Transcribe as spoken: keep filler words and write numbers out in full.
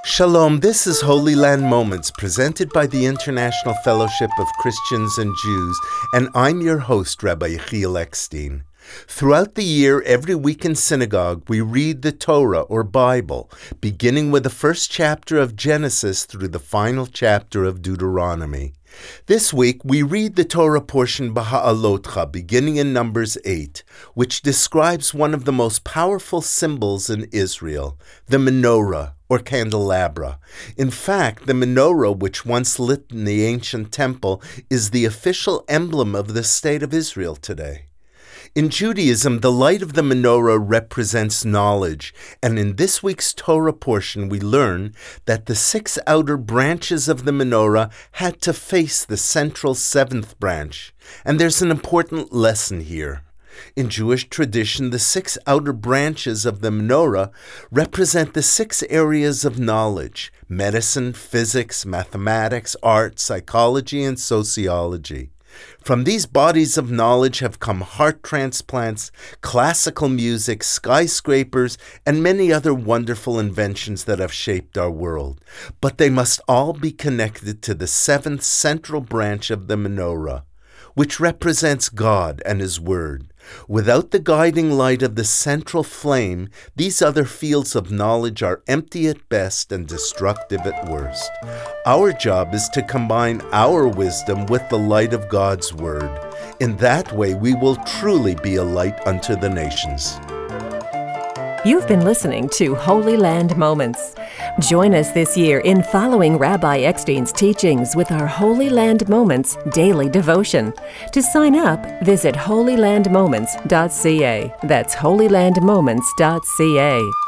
Shalom, this is Holy Land Moments presented by the International Fellowship of Christians and Jews, and I'm your host, Rabbi Yechiel Eckstein. Throughout the year, every week in synagogue, we read the Torah or Bible, beginning with the first chapter of Genesis through the final chapter of Deuteronomy. This week, we read the Torah portion Beha'alotcha, beginning in Numbers eight, which describes one of the most powerful symbols in Israel, the menorah, or candelabra. In fact, the menorah, which once lit in the ancient temple, is the official emblem of the state of Israel today. In Judaism, the light of the menorah represents knowledge, and in this week's Torah portion we learn that the six outer branches of the menorah had to face the central seventh branch, and there's an important lesson here. In Jewish tradition, the six outer branches of the menorah represent the six areas of knowledge: medicine, physics, mathematics, art, psychology, and sociology. From these bodies of knowledge have come heart transplants, classical music, skyscrapers, and many other wonderful inventions that have shaped our world. But they must all be connected to the seventh central branch of the menorah, which represents God and His Word. Without the guiding light of the central flame, these other fields of knowledge are empty at best and destructive at worst. Our job is to combine our wisdom with the light of God's Word. In that way, we will truly be a light unto the nations. You've been listening to Holy Land Moments. Join us this year in following Rabbi Eckstein's teachings with our Holy Land Moments daily devotion. To sign up, visit holy land moments dot c a. That's holy land moments dot c a.